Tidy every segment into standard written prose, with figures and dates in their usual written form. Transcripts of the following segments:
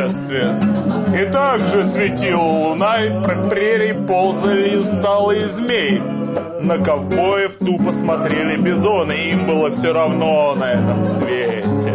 путешествие. И также светила луна, и по прерии ползали усталые змеи. На ковбоев тупо смотрели бизоны, и им было все равно на этом свете.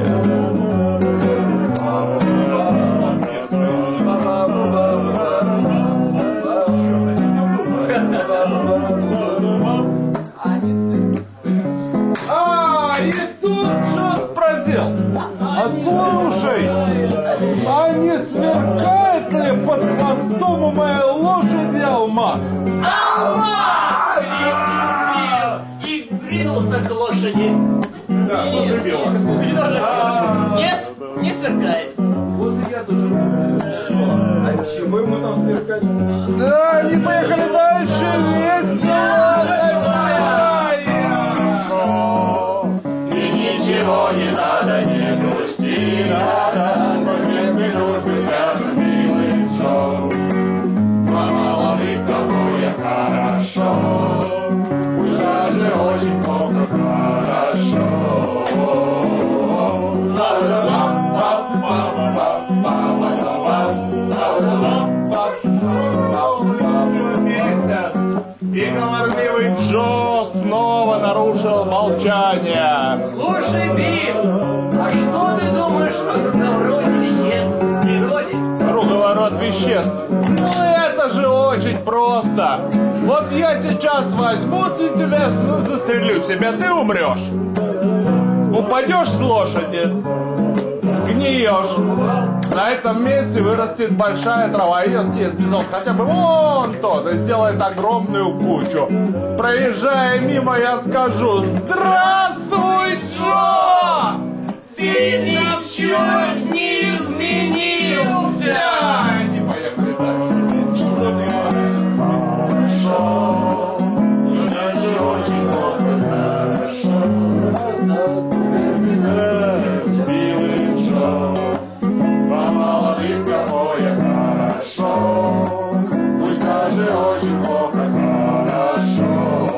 И тут же спросил: слушай, а не сверкает ли под хвостом у моей лошади алмаз? Алмаз! И ринулся к лошади. Да, зацепилась. Нет, не сверкает. Вот и я тоже думаю. А чего ему там сверкать? Да, они поехали дальше, весело. Ничего не надо, не грусти, надо, конкретной дружбы связан милый Джо. Мало ли, какое хорошо, пусть даже очень плохо хорошо. Месяц, и говорливый Джо снова нарушил молчание. Слушай, Билл, а что ты думаешь о круговороте веществ в природе? Круговорот веществ. Ну это же очень просто. Вот я сейчас возьмусь и тебя застрелю себя, ты умрешь. Упадешь с лошади, сгниешь. На этом месте вырастет большая трава, ее съест бизон хотя бы вон тот и сделает огромную кучу. Проезжая мимо, я скажу: здравствуй, Джо! Ты ничуть не изменился! Не поехали дальше. Хорошо, пусть даже очень плохо хорошо. Милый Джо, мало ли какое хорошо, пусть даже очень плохо хорошо.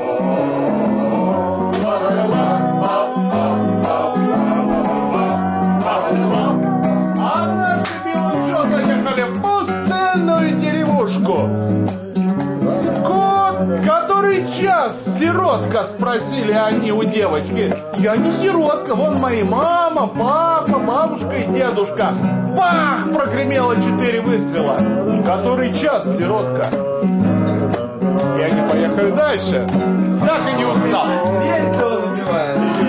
Однажды Билл и Джо заехали в пустынную деревушку. Скот, который час, сиротка, спросили они у девочки. Я не сиротка, вон мои мама, папа, бабушка и дедушка. Бах! Прогремело 4 выстрела. Который час, сиротка? И они поехали дальше. Так и не узнал. Весело напевает.